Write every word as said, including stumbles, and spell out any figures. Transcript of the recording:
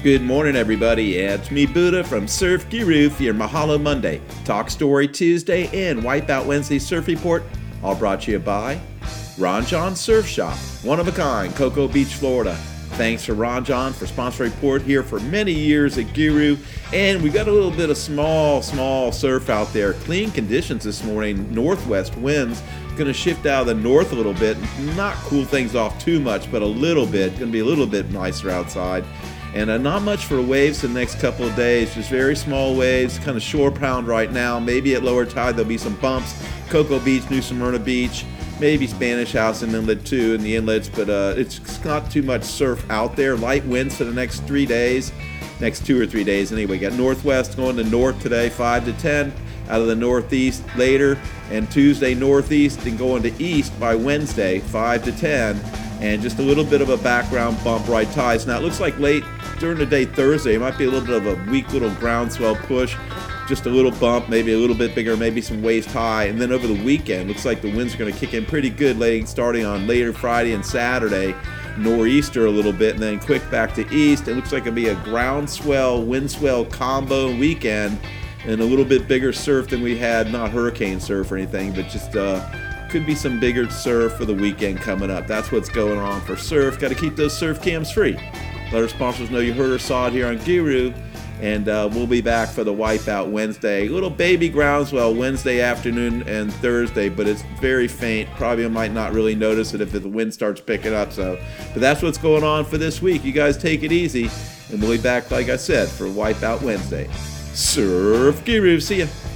Good morning, everybody. It's me, Buddha, from Surf Guru for your Mahalo Monday, Talk Story Tuesday, and Wipeout Wednesday Surf Report, all brought to you by Ron John Surf Shop, one of a kind, Cocoa Beach, Florida. Thanks to Ron John for sponsoring report here for many years at Guru. And we got a little bit of small, small surf out there. Clean conditions this morning, northwest winds. Going to shift out of the north a little bit, not cool things off too much, but a little bit. Going to be a little bit nicer outside. And uh, not much for waves the next couple of days, just very small waves, kind of shore pound right now. Maybe at lower tide there'll be some bumps. Cocoa Beach, New Smyrna Beach, maybe Spanish House and Inlet too in the inlets, but uh, it's not too much surf out there. Light winds for the next three days, next two or three days anyway. Got northwest going to north today, five to ten. Out of the northeast later, and Tuesday northeast, and going to east by Wednesday, five to ten, and just a little bit of a background bump right tides. Now it looks like late during the day Thursday, it might be a little bit of a weak little groundswell push, just a little bump, maybe a little bit bigger, maybe some waist high, and then over the weekend, looks like the winds are going to kick in pretty good late, starting on later Friday and Saturday, nor'easter a little bit, and then quick back to east. It looks like it'll be a groundswell, windswell combo weekend, and a little bit bigger surf than we had, not hurricane surf or anything, but just uh, could be some bigger surf for the weekend coming up. That's what's going on for surf. Got to keep those surf cams free. Let our sponsors know you heard or saw it here on Guru, and uh, we'll be back for the Wipeout Wednesday. A little baby groundswell Wednesday afternoon and Thursday, but it's very faint. Probably might not really notice it if the wind starts picking up. So, but that's what's going on for this week. You guys take it easy, and we'll be back, like I said, for Wipeout Wednesday. Surf Guru. See ya.